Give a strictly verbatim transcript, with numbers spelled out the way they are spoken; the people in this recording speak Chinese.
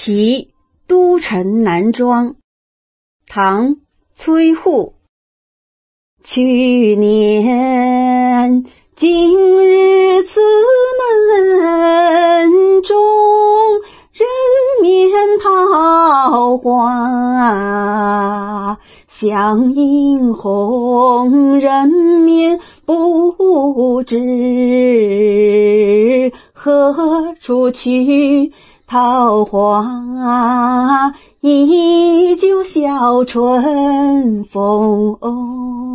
题都城南庄，唐·崔护。去年今日此门中，人面桃花相映红，人面不知何处去，桃花依旧笑春风。